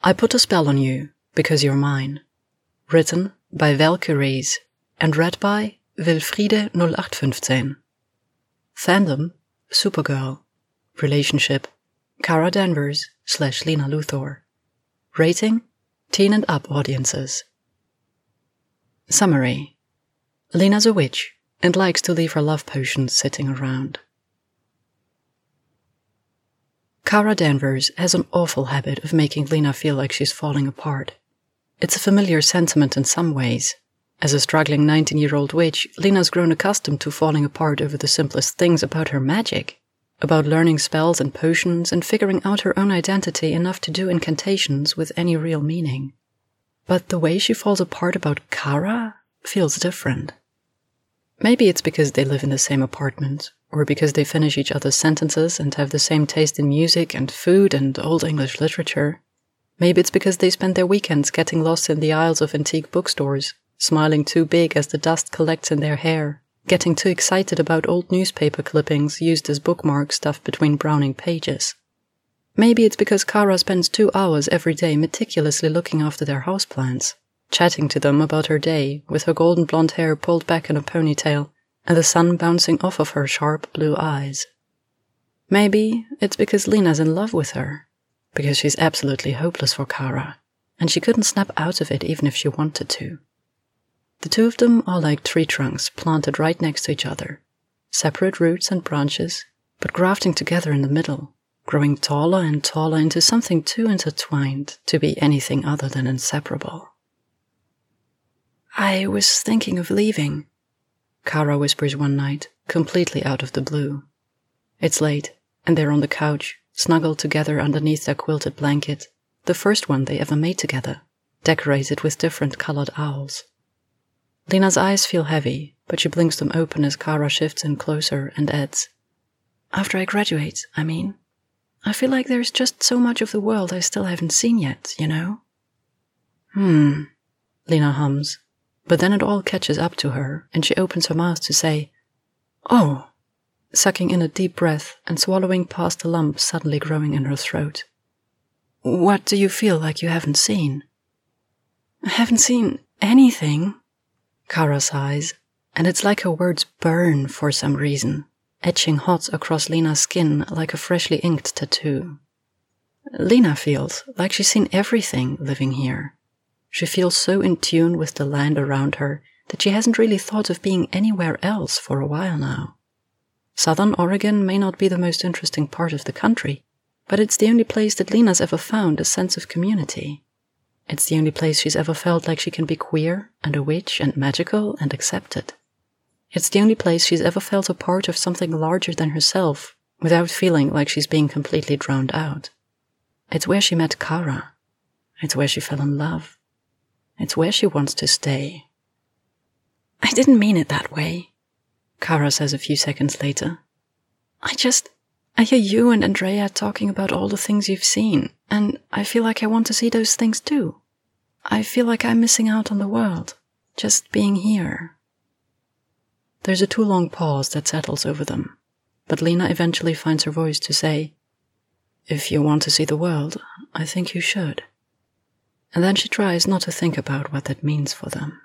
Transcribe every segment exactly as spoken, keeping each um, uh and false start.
I Put a Spell on You Because You're Mine. Written by Valkyries and read by Wilfriede null acht fünfzehn. Fandom, Supergirl. Relationship, Kara Danvers slash Lena Luthor. Rating, teen and up audiences. Summary. Lena's a witch and likes to leave her love potions sitting around. Kara Danvers has an awful habit of making Lena feel like she's falling apart. It's a familiar sentiment in some ways. As a struggling nineteen-year-old witch, Lena's grown accustomed to falling apart over the simplest things about her magic, about learning spells and potions and figuring out her own identity enough to do incantations with any real meaning. But the way she falls apart about Kara feels different. Maybe it's because they live in the same apartment, or because they finish each other's sentences and have the same taste in music and food and Old English literature. Maybe it's because they spend their weekends getting lost in the aisles of antique bookstores, smiling too big as the dust collects in their hair, getting too excited about old newspaper clippings used as bookmarks stuffed between browning pages. Maybe it's because Kara spends two hours every day meticulously looking after their houseplants, chatting to them about her day with her golden blonde hair pulled back in a ponytail and the sun bouncing off of her sharp blue eyes. Maybe it's because Lena's in love with her, because she's absolutely hopeless for Kara, and she couldn't snap out of it even if she wanted to. The two of them are like tree trunks planted right next to each other, separate roots and branches, but grafting together in the middle, growing taller and taller into something too intertwined to be anything other than inseparable. I was thinking of leaving, Kara whispers one night, completely out of the blue. It's late, and they're on the couch, snuggled together underneath their quilted blanket, the first one they ever made together, decorated with different colored owls. Lena's eyes feel heavy, but she blinks them open as Kara shifts in closer and adds, After I graduate, I mean. I feel like there's just so much of the world I still haven't seen yet, you know? Hmm, Lena hums, but then it all catches up to her, and she opens her mouth to say, Oh, sucking in a deep breath and swallowing past the lump suddenly growing in her throat. What do you feel like you haven't seen? I haven't seen anything, Kara sighs, and it's like her words burn for some reason, etching hot across Lena's skin like a freshly inked tattoo. Lena feels like she's seen everything living here. She feels so in tune with the land around her that she hasn't really thought of being anywhere else for a while now. Southern Oregon may not be the most interesting part of the country, but it's the only place that Lena's ever found a sense of community. It's the only place she's ever felt like she can be queer and a witch and magical and accepted. It's the only place she's ever felt a part of something larger than herself without feeling like she's being completely drowned out. It's where she met Kara. It's where she fell in love. It's where she wants to stay. I didn't mean it that way, Kara says a few seconds later. I just, I hear you and Andrea talking about all the things you've seen, and I feel like I want to see those things too. I feel like I'm missing out on the world, just being here. There's a too long pause that settles over them, but Lena eventually finds her voice to say, If you want to see the world, I think you should. And then she tries not to think about what that means for them.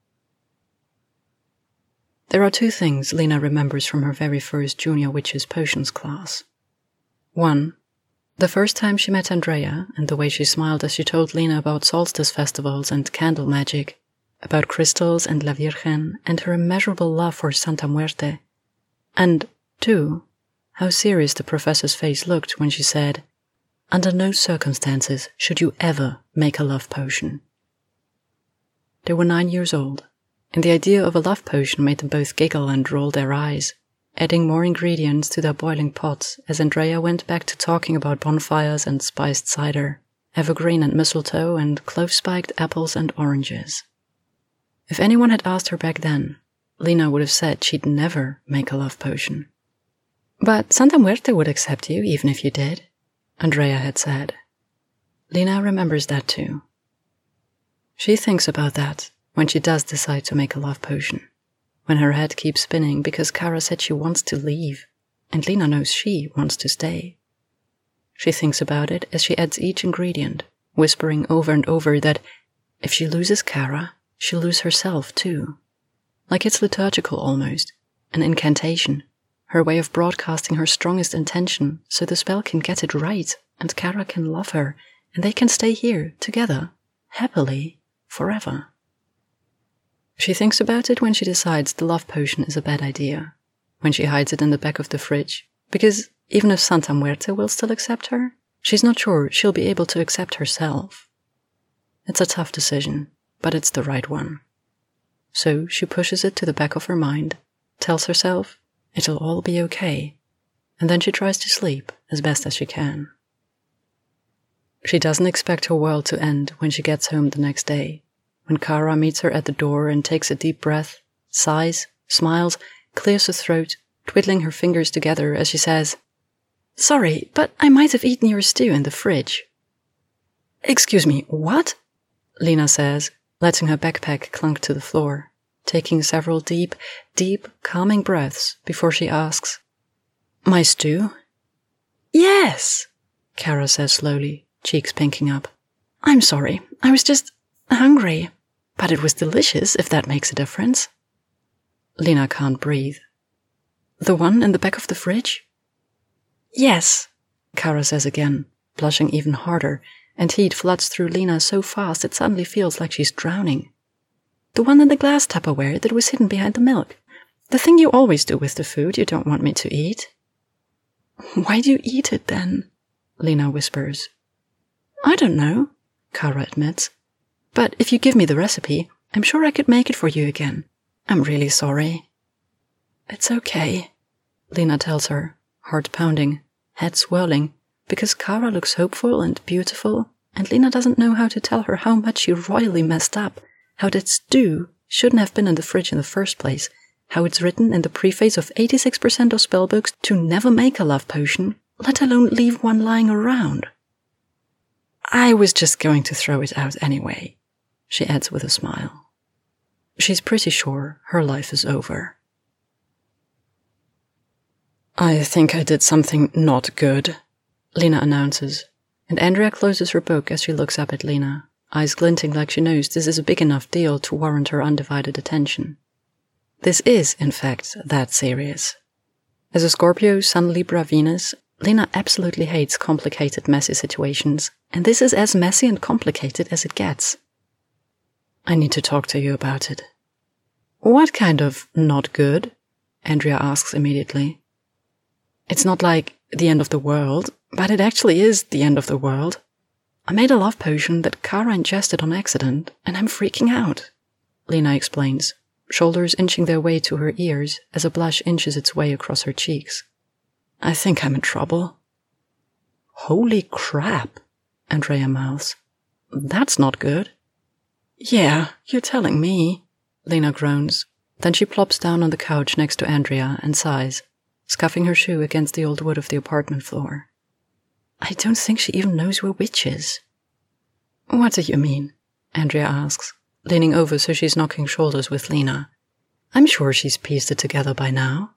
There are two things Lena remembers from her very first Junior Witches Potions class. One, the first time she met Andrea and the way she smiled as she told Lena about solstice festivals and candle magic, about crystals and La Virgen and her immeasurable love for Santa Muerte. And two, how serious the professor's face looked when she said, Under no circumstances should you ever make a love potion. They were nine years old, and the idea of a love potion made them both giggle and roll their eyes, adding more ingredients to their boiling pots as Andrea went back to talking about bonfires and spiced cider, evergreen and mistletoe, and clove-spiked apples and oranges. If anyone had asked her back then, Lena would have said she'd never make a love potion. But Santa Muerte would accept you even if you did, Andrea had said. Lena remembers that too. She thinks about that when she does decide to make a love potion, when her head keeps spinning because Kara said she wants to leave, and Lena knows she wants to stay. She thinks about it as she adds each ingredient, whispering over and over that if she loses Kara, she'll lose herself too. Like it's liturgical almost, an incantation, her way of broadcasting her strongest intention so the spell can get it right and Kara can love her and they can stay here together, happily, forever. She thinks about it when she decides the love potion is a bad idea, when she hides it in the back of the fridge, because even if Santa Muerte will still accept her, she's not sure she'll be able to accept herself. It's a tough decision, but it's the right one. So she pushes it to the back of her mind, tells herself it'll all be okay, and then she tries to sleep as best as she can. She doesn't expect her world to end when she gets home the next day, when Kara meets her at the door and takes a deep breath, sighs, smiles, clears her throat, twiddling her fingers together as she says, "Sorry, but I might have eaten your stew in the fridge." "Excuse me, what?" Lena says, letting her backpack clunk to the floor, taking several deep, deep, calming breaths before she asks, "My stew?" "Yes," Kara says slowly, cheeks pinking up. "I'm sorry, I was just hungry, but it was delicious if that makes a difference." Lena can't breathe. "The one in the back of the fridge?" "Yes," Kara says again, blushing even harder, and heat floods through Lena so fast it suddenly feels like she's drowning. "The one in the glass Tupperware that was hidden behind the milk. The thing you always do with the food you don't want me to eat." "Why do you eat it then?" Lena whispers. "I don't know," Kara admits. "But if you give me the recipe, I'm sure I could make it for you again. I'm really sorry." "It's okay," Lena tells her, heart pounding, head swirling, because Kara looks hopeful and beautiful, and Lena doesn't know how to tell her how much she royally messed up, how that stew shouldn't have been in the fridge in the first place, how it's written in the preface of eighty-six percent of spellbooks to never make a love potion, let alone leave one lying around. "I was just going to throw it out anyway," she adds with a smile. She's pretty sure her life is over. "I think I did something not good," Lena announces, and Andrea closes her book as she looks up at Lena, eyes glinting like she knows this is a big enough deal to warrant her undivided attention. This is, in fact, that serious. As a Scorpio Sun Libra Venus, Lena absolutely hates complicated, messy situations, and this is as messy and complicated as it gets. "I need to talk to you about it." "What kind of not good?" Andrea asks immediately. "It's not like the end of the world, but it actually is the end of the world. I made a love potion that Kara ingested on accident, and I'm freaking out," Lena explains, shoulders inching their way to her ears as a blush inches its way across her cheeks. "I think I'm in trouble." "Holy crap," Andrea mouths. "That's not good." "Yeah, you're telling me," Lena groans. Then she plops down on the couch next to Andrea and sighs, scuffing her shoe against the old wood of the apartment floor. "I don't think she even knows we're witches." "What do you mean?" Andrea asks, leaning over so she's knocking shoulders with Lena. "I'm sure she's pieced it together by now."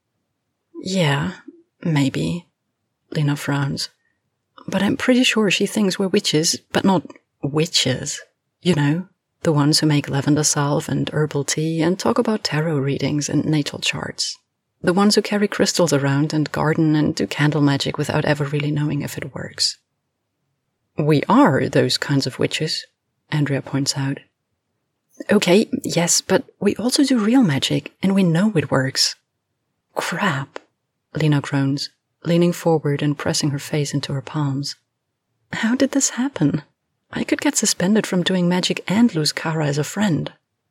"Yeah, maybe," Lena frowns. "But I'm pretty sure she thinks we're witches, but not witches. You know, the ones who make lavender salve and herbal tea and talk about tarot readings and natal charts. The ones who carry crystals around and garden and do candle magic without ever really knowing if it works." "We are those kinds of witches," Andrea points out. "Okay, yes, but we also do real magic, and we know it works." "Crap," Lena groans, leaning forward and pressing her face into her palms. "How did this happen? I could get suspended from doing magic and lose Kara as a friend."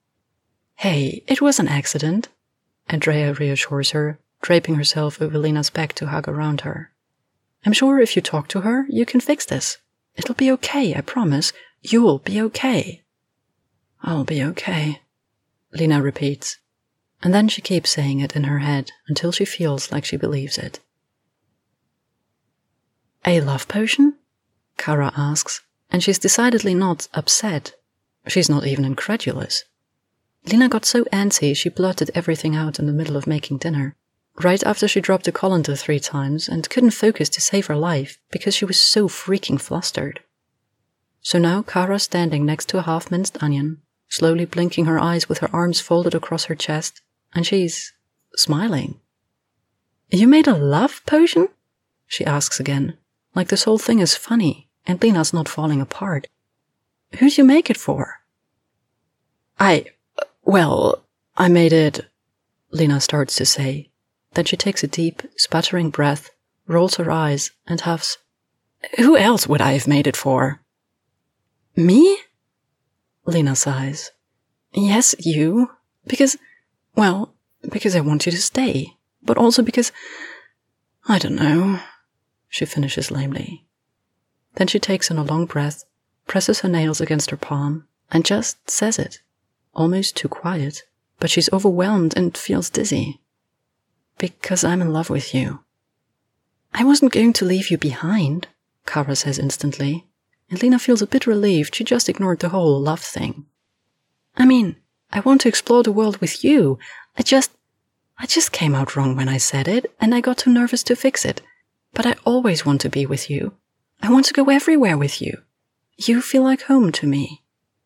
"Hey, it was an accident," Andrea reassures her, draping herself over Lena's back to hug around her. "I'm sure if you talk to her, you can fix this. It'll be okay, I promise. You'll be okay." "I'll be okay," Lena repeats, and then she keeps saying it in her head until she feels like she believes it. "A love potion?" Kara asks, and she's decidedly not upset. She's not even incredulous. Lena got so antsy she blurted everything out in the middle of making dinner, right after she dropped the colander three times and couldn't focus to save her life because she was so freaking flustered. So now Kara's standing next to a half-minced onion, slowly blinking her eyes with her arms folded across her chest, and she's smiling. "You made a love potion?" she asks again, like this whole thing is funny and Lena's not falling apart. "Who'd you make it for?" I, well, I made it," Lena starts to say. Then she takes a deep, sputtering breath, rolls her eyes, and huffs. "Who else would I have made it for?" "Me?" Lena sighs. "Yes, you. Because, well, because I want you to stay. But also because, I don't know," she finishes lamely. Then she takes in a long breath, presses her nails against her palm, and just says it. Almost too quiet, but she's overwhelmed and feels dizzy. "Because I'm in love with you." "I wasn't going to leave you behind," Kara says instantly, and Lena feels a bit relieved she just ignored the whole love thing. "I mean, I want to explore the world with you. I just, I just came out wrong when I said it, and I got too nervous to fix it. But I always want to be with you. I want to go everywhere with you. You feel like home to me."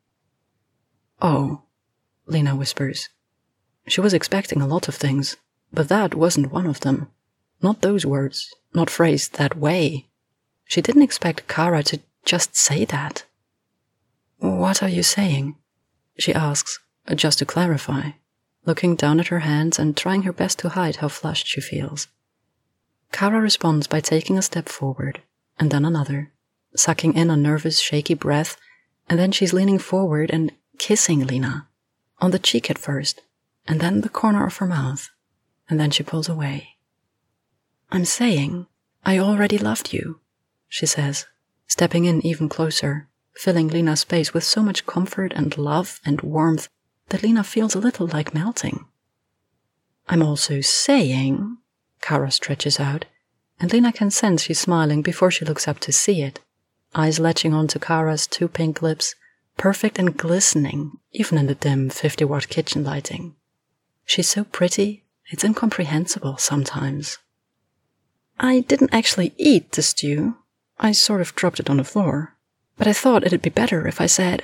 "Oh," Lena whispers. She was expecting a lot of things, but that wasn't one of them. Not those words, not phrased that way. She didn't expect Kara to just say that. "What are you saying?" she asks, just to clarify, looking down at her hands and trying her best to hide how flushed she feels. Kara responds by taking a step forward, and then another, sucking in a nervous, shaky breath, and then she's leaning forward and kissing Lena, on the cheek at first, and then the corner of her mouth, and then she pulls away. "I'm saying, I already loved you," she says, stepping in even closer, filling Lena's space with so much comfort and love and warmth that Lena feels a little like melting. "I'm also saying," Kara stretches out, and Lena can sense she's smiling before she looks up to see it, eyes latching onto Kara's two pink lips, perfect and glistening, even in the dim fifty-watt kitchen lighting. She's so pretty, it's incomprehensible sometimes. "I didn't actually eat the stew. I sort of dropped it on the floor. But I thought it'd be better if I said..."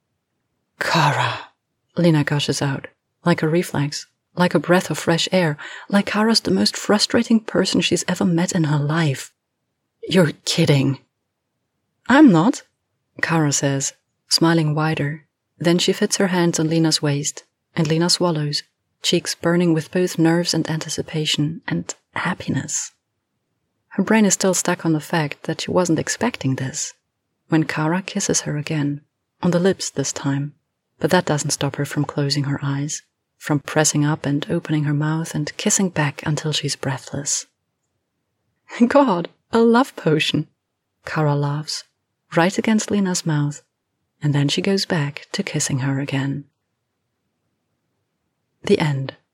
"Kara," Lena gushes out, like a reflex, like a breath of fresh air, like Kara's the most frustrating person she's ever met in her life. "You're kidding." "I'm not," Kara says, smiling wider. Then she fits her hands on Lena's waist, and Lena swallows, cheeks burning with both nerves and anticipation and happiness. Her brain is still stuck on the fact that she wasn't expecting this, when Kara kisses her again, on the lips this time, but that doesn't stop her from closing her eyes, from pressing up and opening her mouth and kissing back until she's breathless. "God, a love potion," Kara laughs, right against Lena's mouth, and then she goes back to kissing her again. The end.